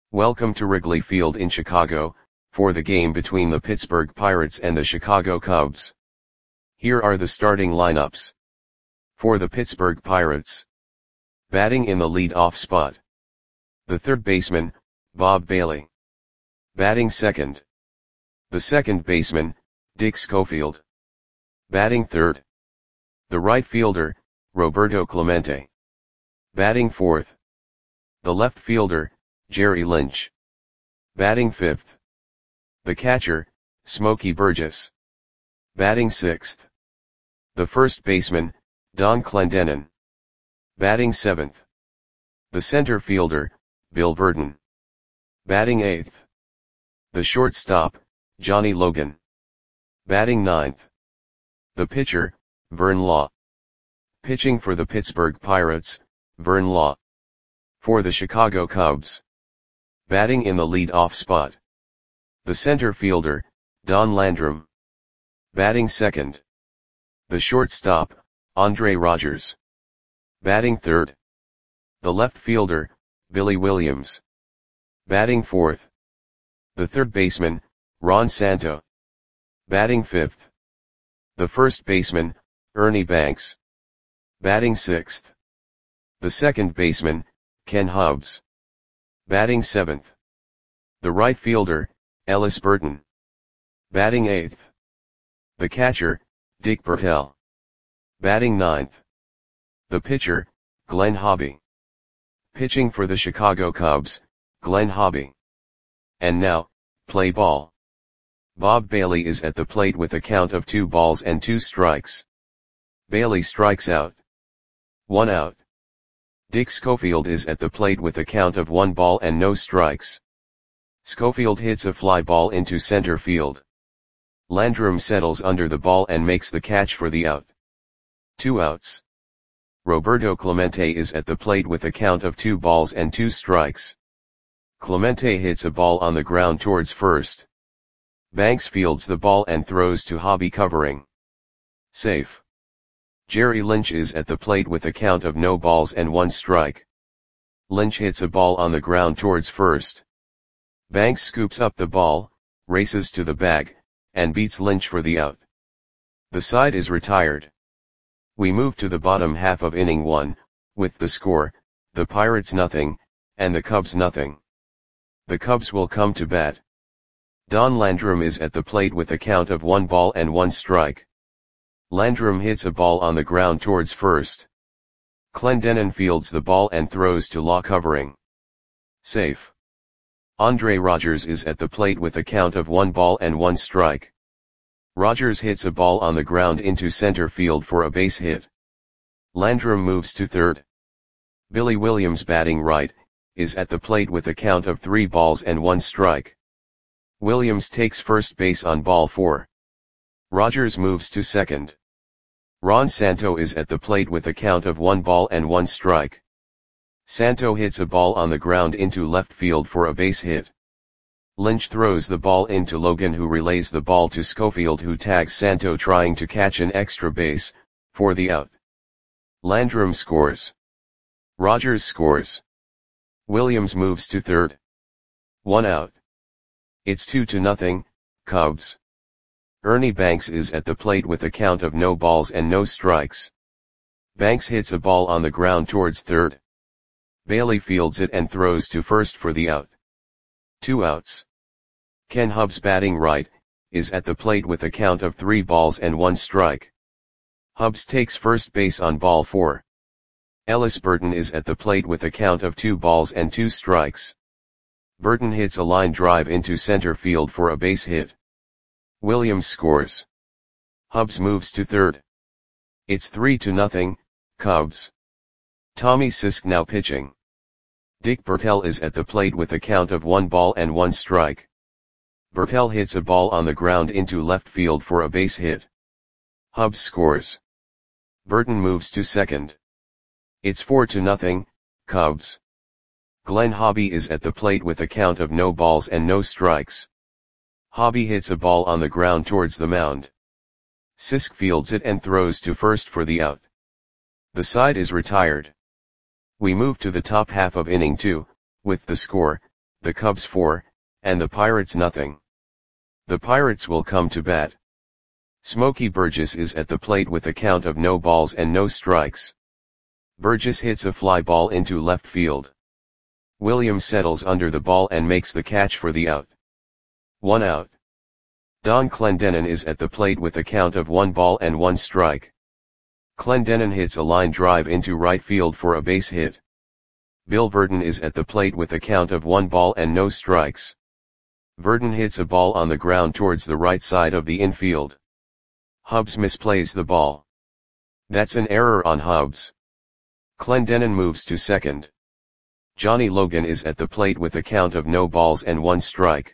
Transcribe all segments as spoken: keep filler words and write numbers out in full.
Welcome to Wrigley Field in Chicago, for the game between the Pittsburgh Pirates and the Chicago Cubs. Here are the starting lineups. For the Pittsburgh Pirates. Batting in the lead-off spot. The third baseman, Bob Bailey. Batting second. The second baseman, Dick Schofield. Batting third. The right fielder, Roberto Clemente. Batting fourth. The left fielder, Jerry Lynch. Batting fifth. The catcher, Smokey Burgess. Batting sixth. The first baseman, Don Clendenon. Batting seventh. The center fielder, Bill Burton. Batting eighth. The shortstop, Johnny Logan. Batting ninth. The pitcher, Vern Law. Pitching for the Pittsburgh Pirates, Vern Law. For the Chicago Cubs. Batting in the lead-off spot. The center fielder, Don Landrum. Batting second. The shortstop, Andre Rogers. Batting third. The left fielder, Billy Williams. Batting fourth. The third baseman, Ron Santo. Batting fifth. The first baseman, Ernie Banks. Batting sixth. The second baseman, Ken Hubbs. Batting seventh. The right fielder, Ellis Burton. Batting eighth. The catcher, Dick Bertel. Batting ninth. The pitcher, Glenn Hobby. Pitching for the Chicago Cubs, Glenn Hobby. And now, play ball. Bob Bailey is at the plate with a count of two balls and two strikes. Bailey strikes out. One out. Dick Schofield is at the plate with a count of one ball and no strikes. Schofield hits a fly ball into center field. Landrum settles under the ball and makes the catch for the out. Two outs. Roberto Clemente is at the plate with a count of two balls and two strikes. Clemente hits a ball on the ground towards first. Banks fields the ball and throws to Hobby covering. Safe. Jerry Lynch is at the plate with a count of no balls and one strike. Lynch hits a ball on the ground towards first. Banks scoops up the ball, races to the bag, and beats Lynch for the out. The side is retired. We move to the bottom half of inning one, with the score, the Pirates nothing, and the Cubs nothing. The Cubs will come to bat. Don Landrum is at the plate with a count of one ball and one strike. Landrum hits a ball on the ground towards first. Clendenon fields the ball and throws to Law covering. Safe. Andre Rogers is at the plate with a count of one ball and one strike. Rogers hits a ball on the ground into center field for a base hit. Landrum moves to third. Billy Williams, batting right, is at the plate with a count of three balls and one strike. Williams takes first base on ball four. Rogers moves to second. Ron Santo is at the plate with a count of one ball and one strike. Santo hits a ball on the ground into left field for a base hit. Lynch throws the ball into Logan, who relays the ball to Schofield, who tags Santo trying to catch an extra base, for the out. Landrum scores. Rogers scores. Williams moves to third. One out. It's two to nothing, Cubs. Ernie Banks is at the plate with a count of no balls and no strikes. Banks hits a ball on the ground towards third. Bailey fields it and throws to first for the out. Two outs. Ken Hubbs, batting right, is at the plate with a count of three balls and one strike. Hubbs takes first base on ball four. Ellis Burton is at the plate with a count of two balls and two strikes. Burton hits a line drive into center field for a base hit. Williams scores. Hubbs moves to third. It's three to nothing, Cubs. Tommy Sisk now pitching. Dick Bertel is at the plate with a count of one ball and one strike. Bertel hits a ball on the ground into left field for a base hit. Hubbs scores. Burton moves to second. It's four to nothing, Cubs. Glenn Hobby is at the plate with a count of no balls and no strikes. Hobby hits a ball on the ground towards the mound. Sisk fields it and throws to first for the out. The side is retired. We move to the top half of inning two, with the score, the Cubs four, and the Pirates nothing. The Pirates will come to bat. Smokey Burgess is at the plate with a count of no balls and no strikes. Burgess hits a fly ball into left field. Williams settles under the ball and makes the catch for the out. One out. Don Clendenon is at the plate with a count of one ball and one strike. Clendenon hits a line drive into right field for a base hit. Bill Verdon is at the plate with a count of one ball and no strikes. Verdon hits a ball on the ground towards the right side of the infield. Hubbs misplays the ball. That's an error on Hubbs. Clendenon moves to second. Johnny Logan is at the plate with a count of no balls and one strike.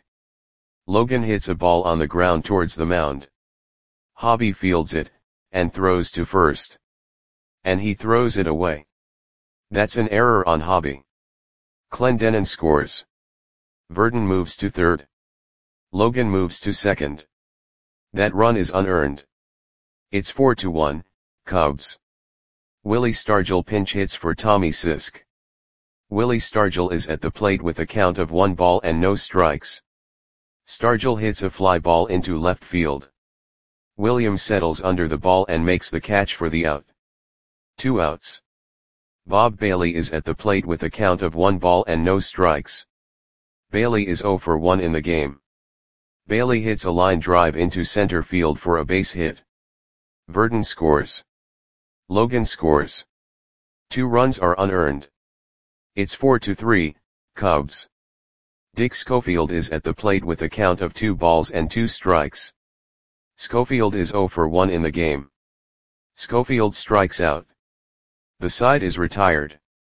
Logan hits a ball on the ground towards the mound. Hobby fields it, and throws to first. And he throws it away. That's an error on Hobby. Clendenon scores. Verdon moves to third. Logan moves to second. That run is unearned. It's four to one, Cubs. Willie Stargell pinch hits for Tommy Sisk. Willie Stargell is at the plate with a count of one ball and no strikes. Stargell hits a fly ball into left field. Williams settles under the ball and makes the catch for the out. Two outs. Bob Bailey is at the plate with a count of one ball and no strikes. Bailey is zero for one in the game. Bailey hits a line drive into center field for a base hit. Verdon scores. Logan scores. Two runs are unearned. It's four to three, Cubs. Dick Schofield is at the plate with a count of two balls and two strikes. Schofield is zero for one in the game. Schofield strikes out. The side is retired.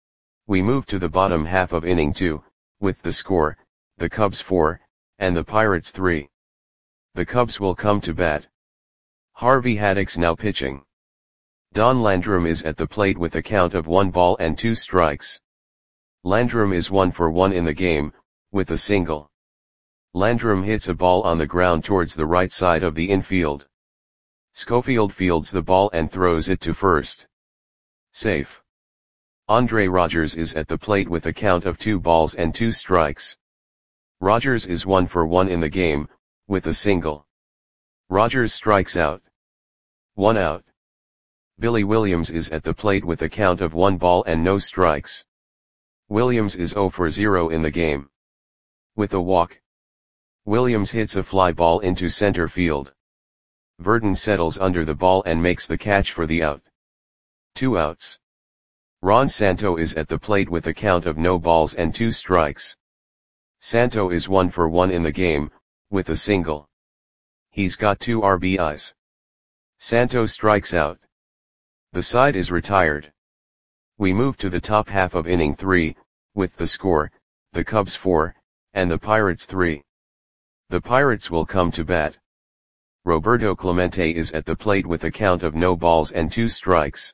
We move to the bottom half of inning two, with the score, the Cubs four, and the Pirates three. The Cubs will come to bat. Harvey Haddix now pitching. Don Landrum is at the plate with a count of one ball and two strikes. Landrum is one for one in the game, with a single. Landrum hits a ball on the ground towards the right side of the infield. Schofield fields the ball and throws it to first. Safe. Andre Rogers is at the plate with a count of two balls and two strikes. Rogers is one for one in the game, with a single. Rogers strikes out. One out. Billy Williams is at the plate with a count of one ball and no strikes. Williams is zero for zero in the game. With a walk. Williams hits a fly ball into center field. Verdon settles under the ball and makes the catch for the out. Two outs. Ron Santo is at the plate with a count of no balls and two strikes. Santo is one for one in the game, with a single. He's got two R B Is. Santo strikes out. The side is retired. We move to the top half of inning three, with the score, the Cubs four, and the Pirates three. The Pirates will come to bat. Roberto Clemente is at the plate with a count of no balls and two strikes.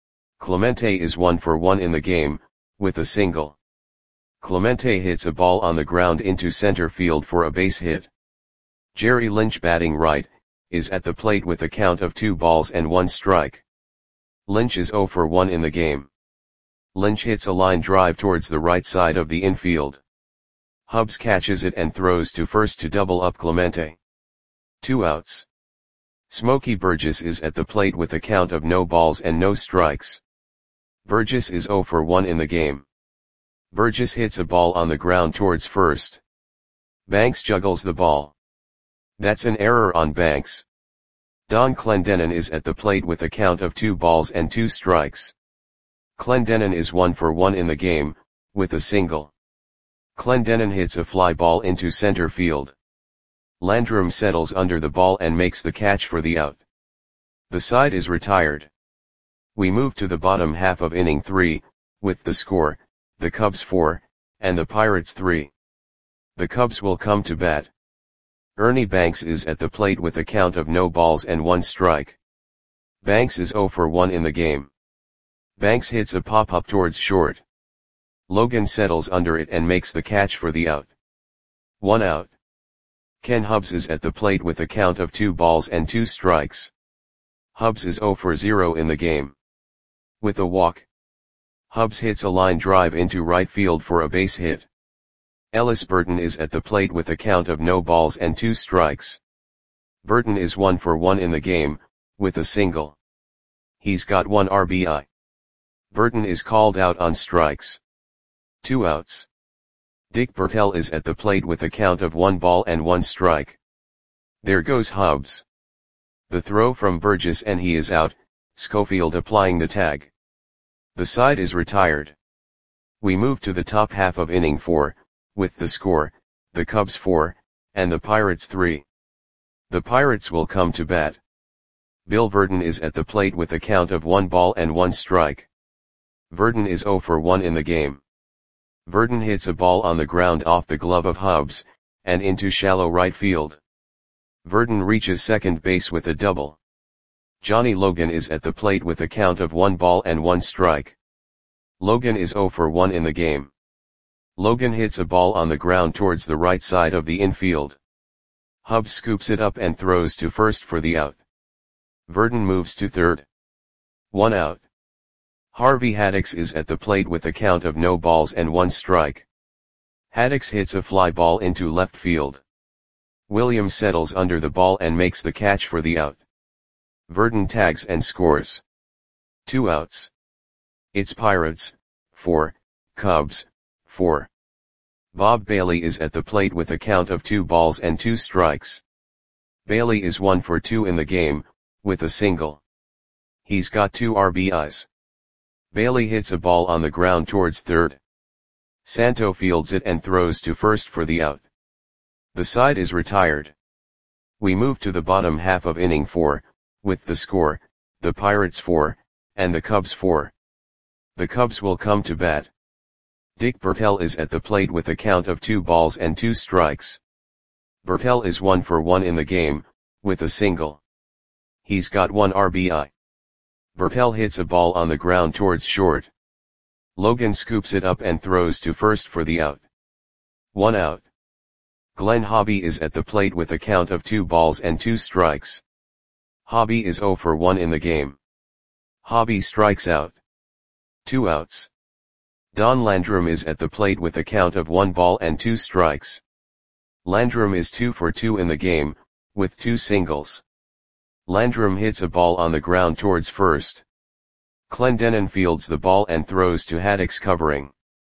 Clemente is one for one in the game, with a single. Clemente hits a ball on the ground into center field for a base hit. Jerry Lynch, batting right, is at the plate with a count of two balls and one strike. Lynch is zero for one in the game. Lynch hits a line drive towards the right side of the infield. Hubbs catches it and throws to first to double up Clemente. Two outs. Smokey Burgess is at the plate with a count of no balls and no strikes. Burgess is zero for one in the game. Burgess hits a ball on the ground towards first. Banks juggles the ball. That's an error on Banks. Don Clendenon is at the plate with a count of two balls and two strikes. Clendenon is one for one in the game, with a single. Clendenon hits a fly ball into center field. Landrum settles under the ball and makes the catch for the out. The side is retired. We move to the bottom half of inning three, with the score, the Cubs four, and the Pirates three. The Cubs will come to bat. Ernie Banks is at the plate with a count of no balls and one strike. Banks is zero for one in the game. Banks hits a pop-up towards short. Logan settles under it and makes the catch for the out. One out. Ken Hubbs is at the plate with a count of two balls and two strikes. Hubbs is zero for zero in the game. With a walk. Hubbs hits a line drive into right field for a base hit. Ellis Burton is at the plate with a count of no balls and two strikes. Burton is one for one in the game, with a single. He's got one R B I. Burton is called out on strikes. Two outs. Dick Bertel is at the plate with a count of one ball and one strike. There goes Hubbs. The throw from Burgess and he is out, Schofield applying the tag. The side is retired. We move to the top half of inning four, with the score, the Cubs four, and the Pirates three. The Pirates will come to bat. Bill Verdon is at the plate with a count of one ball and one strike. Verdon is oh for one in the game. Verdon hits a ball on the ground off the glove of Hubbs, and into shallow right field. Verdon reaches second base with a double. Johnny Logan is at the plate with a count of one ball and one strike. Logan is oh for one in the game. Logan hits a ball on the ground towards the right side of the infield. Hubbs scoops it up and throws to first for the out. Verdon moves to third. One out. Harvey Haddix is at the plate with a count of no balls and one strike. Haddix hits a fly ball into left field. Williams settles under the ball and makes the catch for the out. Verdon tags and scores. Two outs. It's Pirates, four, Cubs, four. Bob Bailey is at the plate with a count of two balls and two strikes. Bailey is one for two in the game, with a single. He's got two R B Is. Bailey hits a ball on the ground towards third. Santo fields it and throws to first for the out. The side is retired. We move to the bottom half of inning four, with the score, the Pirates four, and the Cubs four. The Cubs will come to bat. Dick Bertel is at the plate with a count of two balls and two strikes. Bertel is one for one in the game, with a single. He's got one R B I. Bertel hits a ball on the ground towards short. Logan scoops it up and throws to first for the out. One out. Glenn Hobby is at the plate with a count of two balls and two strikes. Hobby is oh for one in the game. Hobby strikes out. Two outs. Don Landrum is at the plate with a count of one ball and two strikes. Landrum is two for two in the game, with two singles. Landrum hits a ball on the ground towards first. Clendenon fields the ball and throws to Haddix covering.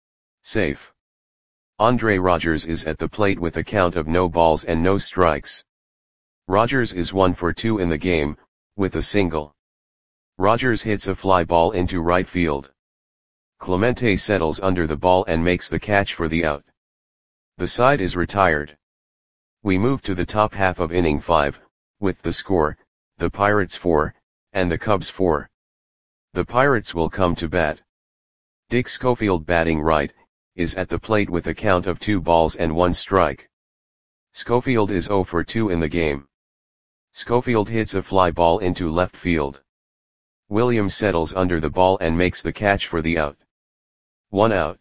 Safe. Andre Rogers is at the plate with a count of no balls and no strikes. Rogers is one for two in the game, with a single. Rogers hits a fly ball into right field. Clemente settles under the ball and makes the catch for the out. The side is retired. We move to the top half of inning five, with the score, the Pirates four, and the Cubs four. The Pirates will come to bat. Dick Schofield batting right, is at the plate with a count of two balls and one strike. Schofield is oh for two in the game. Schofield hits a fly ball into left field. Williams settles under the ball and makes the catch for the out. One out.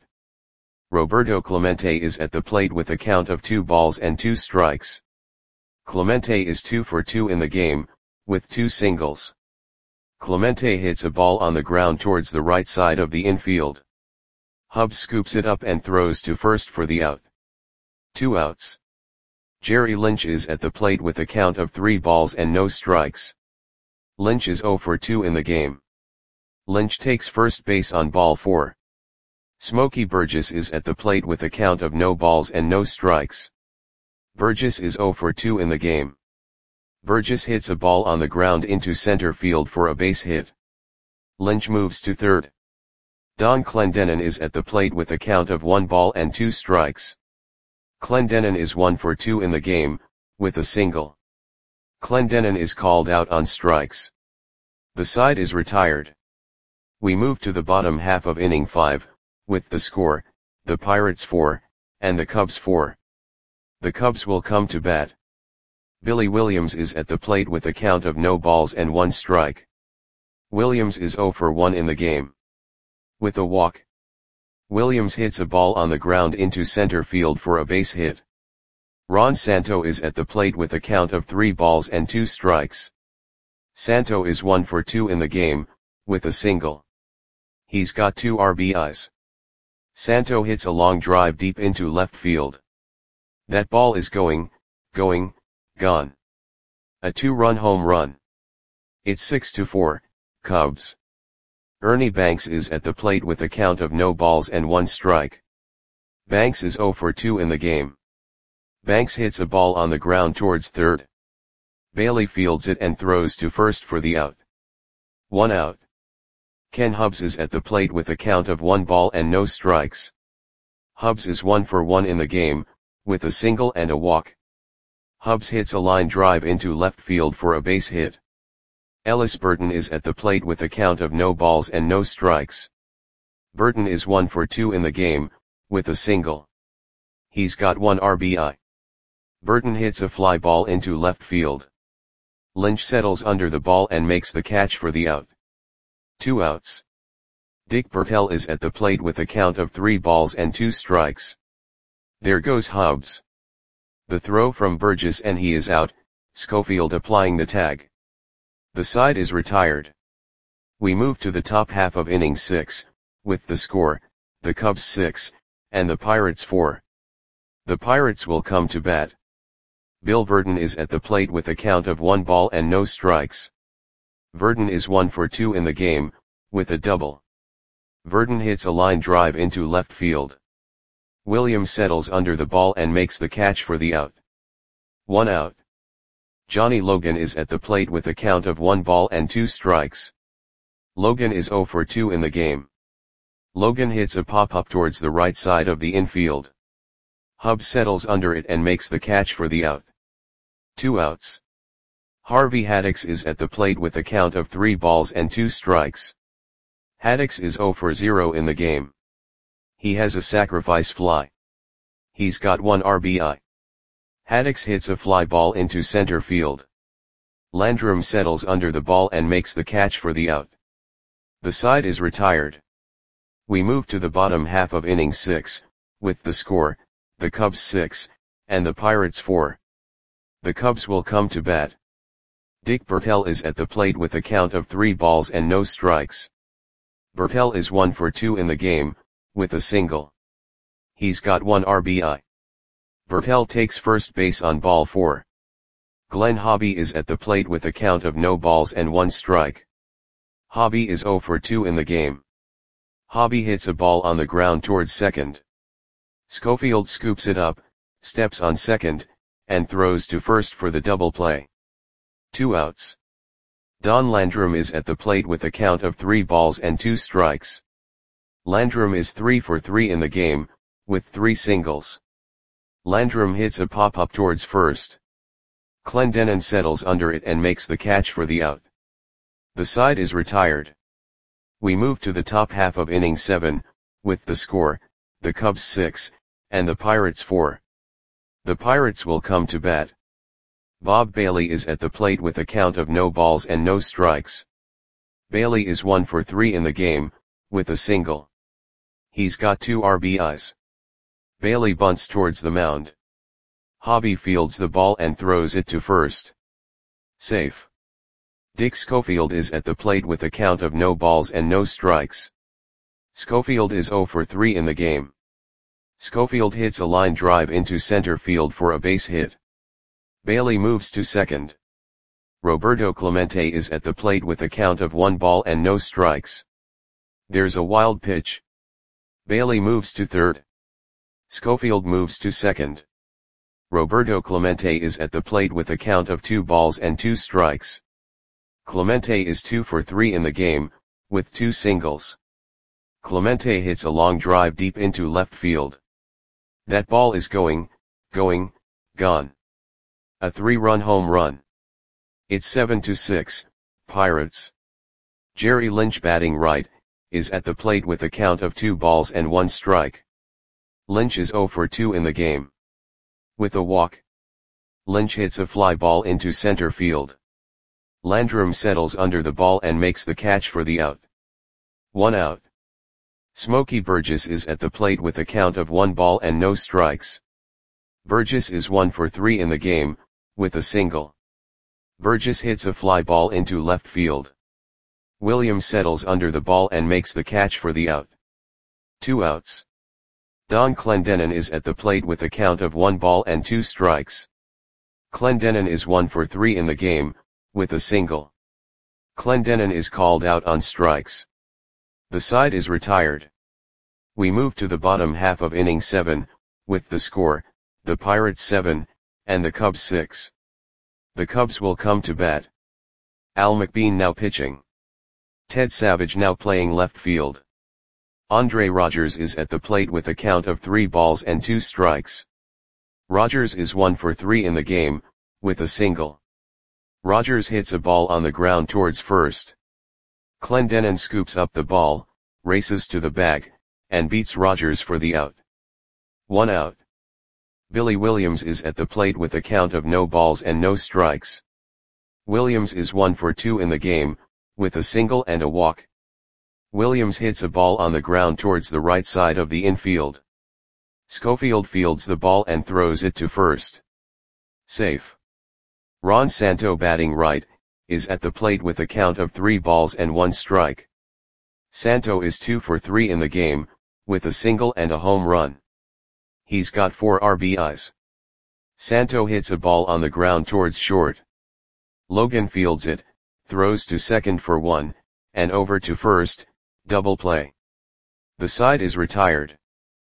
Roberto Clemente is at the plate with a count of two balls and two strikes. Clemente is two for two in the game, with two singles. Clemente hits a ball on the ground towards the right side of the infield. Hubbs scoops it up and throws to first for the out. Two outs. Jerry Lynch is at the plate with a count of three balls and no strikes. Lynch is oh for two in the game. Lynch takes first base on ball four. Smokey Burgess is at the plate with a count of no balls and no strikes. Burgess is oh for two in the game. Burgess hits a ball on the ground into center field for a base hit. Lynch moves to third. Don Clendenon is at the plate with a count of one ball and two strikes. Clendenon is one for two in the game, with a single. Clendenon is called out on strikes. The side is retired. We move to the bottom half of inning five, with the score, the Pirates four, and the Cubs four. The Cubs will come to bat. Billy Williams is at the plate with a count of no balls and one strike. Williams is oh for one in the game. With a walk. Williams hits a ball on the ground into center field for a base hit. Ron Santo is at the plate with a count of three balls and two strikes. Santo is one for two in the game, with a single. He's got two R B Is. Santo hits a long drive deep into left field. That ball is going, going, gone. A two-run home run. It's six to four, Cubs. Ernie Banks is at the plate with a count of no balls and one strike. Banks is oh for two in the game. Banks hits a ball on the ground towards third. Bailey fields it and throws to first for the out. One out. Ken Hubbs is at the plate with a count of one ball and no strikes. Hubbs is one for one in the game, with a single and a walk. Hubbs hits a line drive into left field for a base hit. Ellis Burton is at the plate with a count of no balls and no strikes. Burton is one for two in the game, with a single. He's got one R B I. Burton hits a fly ball into left field. Lynch settles under the ball and makes the catch for the out. Two outs. Dick Bertel is at the plate with a count of three balls and two strikes. There goes Hubbs. The throw from Burgess and he is out, Schofield applying the tag. The side is retired. We move to the top half of inning six, with the score, the Cubs six, and the Pirates four. The Pirates will come to bat. Bill Verdon is at the plate with a count of one ball and no strikes. Verdon is one for two in the game, with a double. Verdon hits a line drive into left field. Williams settles under the ball and makes the catch for the out. One out. Johnny Logan is at the plate with a count of one ball and two strikes. Logan is oh for two in the game. Logan hits a pop-up towards the right side of the infield. Hubbs settles under it and makes the catch for the out. Two outs. Harvey Haddix is at the plate with a count of three balls and two strikes. Haddix is oh for zero in the game. He has a sacrifice fly. He's got one R B I. Haddix hits a fly ball into center field. Landrum settles under the ball and makes the catch for the out. The side is retired. We move to the bottom half of inning six, with the score, the Cubs six, and the Pirates four. The Cubs will come to bat. Dick Bertel is at the plate with a count of three balls and no strikes. Bertel is one for two in the game, with a single. He's got one R B I. Bertel takes first base on ball four. Glenn Hobby is at the plate with a count of no balls and one strike. Hobby is oh for two in the game. Hobby hits a ball on the ground towards second. Schofield scoops it up, steps on second, and throws to first for the double play. Two outs. Don Landrum is at the plate with a count of three balls and two strikes. Landrum is three for three in the game, with three singles. Landrum hits a pop-up towards first. Clendenon settles under it and makes the catch for the out. The side is retired. We move to the top half of inning seven, with the score, the Cubs six, and the Pirates four. The Pirates will come to bat. Bob Bailey is at the plate with a count of no balls and no strikes. Bailey is one for three in the game, with a single. He's got two R B Is. Bailey bunts towards the mound. Hobby fields the ball and throws it to first. Safe. Dick Schofield is at the plate with a count of no balls and no strikes. Schofield is oh for three in the game. Schofield hits a line drive into center field for a base hit. Bailey moves to second. Roberto Clemente is at the plate with a count of one ball and no strikes. There's a wild pitch. Bailey moves to third. Schofield moves to second. Roberto Clemente is at the plate with a count of two balls and two strikes. Clemente is two for three in the game, with two singles. Clemente hits a long drive deep into left field. That ball is going, going, gone. A three-run home run. It's seven to six, Pirates. Jerry Lynch, batting right, is at the plate with a count of two balls and one strike. Lynch is oh for two in the game. With a walk. Lynch hits a fly ball into center field. Landrum settles under the ball and makes the catch for the out. One out. Smokey Burgess is at the plate with a count of one ball and no strikes. Burgess is one for three in the game, with a single. Burgess hits a fly ball into left field. Williams settles under the ball and makes the catch for the out. Two outs. Don Clendenin is at the plate with a count of one ball and two strikes. Clendenin is one for three in the game, with a single. Clendenin is called out on strikes. The side is retired. We move to the bottom half of inning seven, with the score, the Pirates seven, and the Cubs six. The Cubs will come to bat. Al McBean now pitching. Ted Savage now playing left field. Andre Rogers is at the plate with a count of three balls and two strikes. Rogers is one for three in the game, with a single. Rogers hits a ball on the ground towards first. Clendenin scoops up the ball, races to the bag, and beats Rogers for the out. One out. Billy Williams is at the plate with a count of no balls and no strikes. Williams is one for two in the game, with a single and a walk. Williams hits a ball on the ground towards the right side of the infield. Schofield fields the ball and throws it to first. Safe. Ron Santo, batting right, is at the plate with a count of three balls and one strike. Santo is two for three in the game, with a single and a home run. He's got four R B Is. Santo hits a ball on the ground towards short. Logan fields it, throws to second for one, and over to first, double play. The side is retired.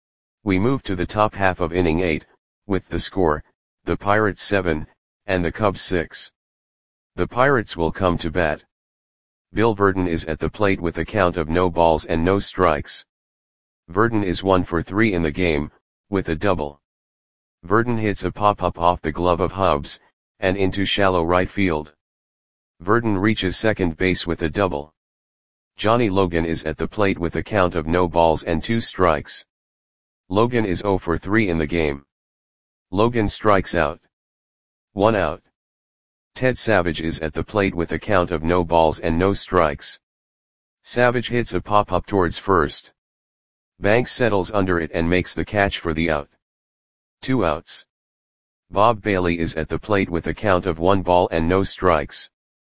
We move to the top half of inning eight, with the score, the Pirates seven, and the Cubs six. The Pirates will come to bat. Bill Verdon is at the plate with a count of no balls and no strikes. Verdon is one for three in the game, with a double. Verdon hits a pop-up off the glove of Hubbs, and into shallow right field. Verdon reaches second base with a double. Johnny Logan is at the plate with a count of no balls and two strikes. Logan is zero for three in the game. Logan strikes out. One out. Ted Savage is at the plate with a count of no balls and no strikes. Savage hits a pop-up towards first. Banks settles under it and makes the catch for the out. Two outs. Bob Bailey is at the plate with a count of one ball and no strikes.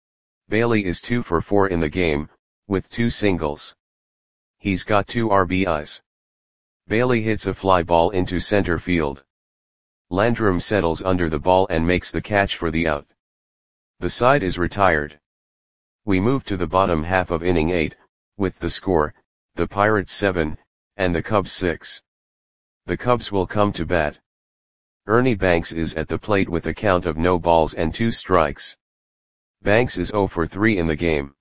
Bailey is two for four in the game, with two singles. He's got two R B Is. Bailey hits a fly ball into center field. Landrum settles under the ball and makes the catch for the out. The side is retired. We move to the bottom half of inning eight, with the score, the Pirates seven, and the Cubs six. The Cubs will come to bat. Ernie Banks is at the plate with a count of no balls and two strikes. Banks is zero for three in the game.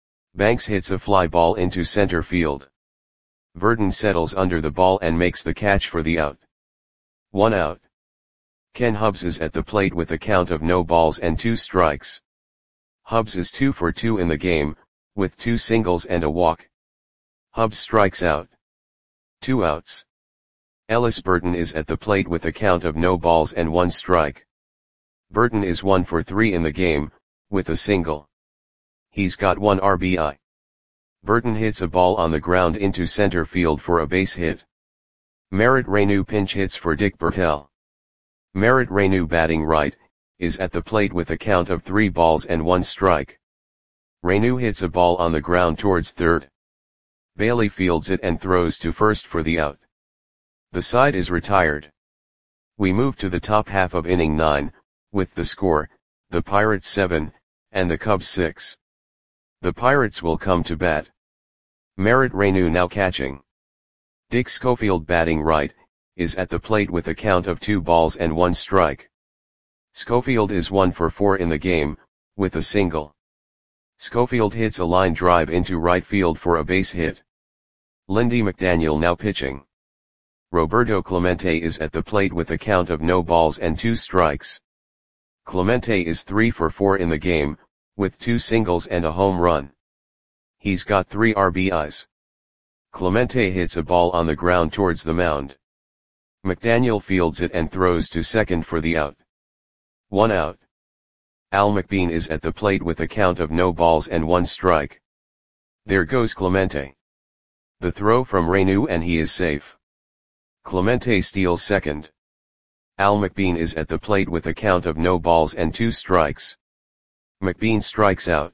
Banks hits a fly ball into center field. Verdon settles under the ball and makes the catch for the out. One out. Ken Hubbs is at the plate with a count of no balls and two strikes. Hubbs is two for two in the game, with two singles and a walk. Hubbs strikes out. Two outs. Ellis Burton is at the plate with a count of no balls and one strike. Burton is one for three in the game, with a single. He's got one R B I. Burton hits a ball on the ground into center field for a base hit. Merritt Reyneau pinch hits for Dick Bertel. Merritt Reyneau, batting right, is at the plate with a count of three balls and one strike. Reyneau hits a ball on the ground towards third. Bailey fields it and throws to first for the out. The side is retired. We move to the top half of inning nine, with the score, the Pirates seven, and the Cubs six. The Pirates will come to bat. Merritt Reyneau now catching. Dick Schofield, batting right, is at the plate with a count of two balls and one strike. Schofield is one for four in the game, with a single. Schofield hits a line drive into right field for a base hit. Lindy McDaniel now pitching. Roberto Clemente is at the plate with a count of no balls and two strikes. Clemente is three for four in the game, with two singles and a home run. He's got three R B Is. Clemente hits a ball on the ground towards the mound. McDaniel fields it and throws to second for the out. One out. Al McBean is at the plate with a count of no balls and one strike. There goes Clemente. The throw from Reyneau and he is safe. Clemente steals second. Al McBean is at the plate with a count of no balls and two strikes. McBean strikes out.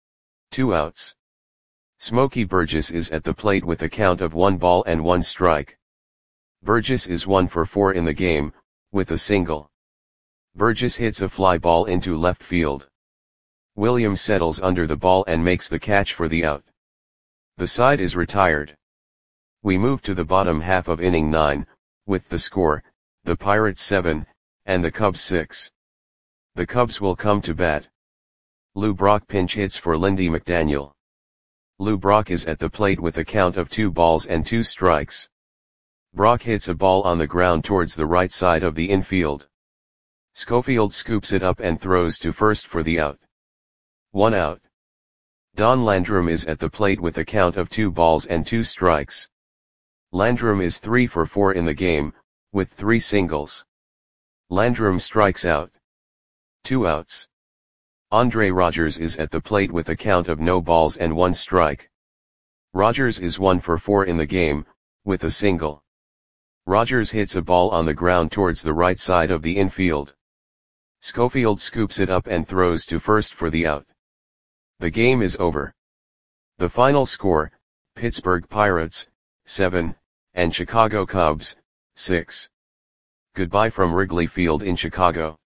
Two outs. Smokey Burgess is at the plate with a count of one ball and one strike. Burgess is one for four in the game, with a single. Burgess hits a fly ball into left field. Williams settles under the ball and makes the catch for the out. The side is retired. We move to the bottom half of inning nine, with the score, the Pirates seven, and the Cubs six. The Cubs will come to bat. Lou Brock pinch hits for Lindy McDaniel. Lou Brock is at the plate with a count of two balls and two strikes. Brock hits a ball on the ground towards the right side of the infield. Schofield scoops it up and throws to first for the out. One out. Don Landrum is at the plate with a count of two balls and two strikes. Landrum is three for four in the game, with three singles. Landrum strikes out. Two outs. Andre Rogers is at the plate with a count of no balls and one strike. Rogers is one for four in the game, with a single. Rogers hits a ball on the ground towards the right side of the infield. Schofield scoops it up and throws to first for the out. The game is over. The final score, Pittsburgh Pirates, seven, and Chicago Cubs, six. Goodbye from Wrigley Field in Chicago.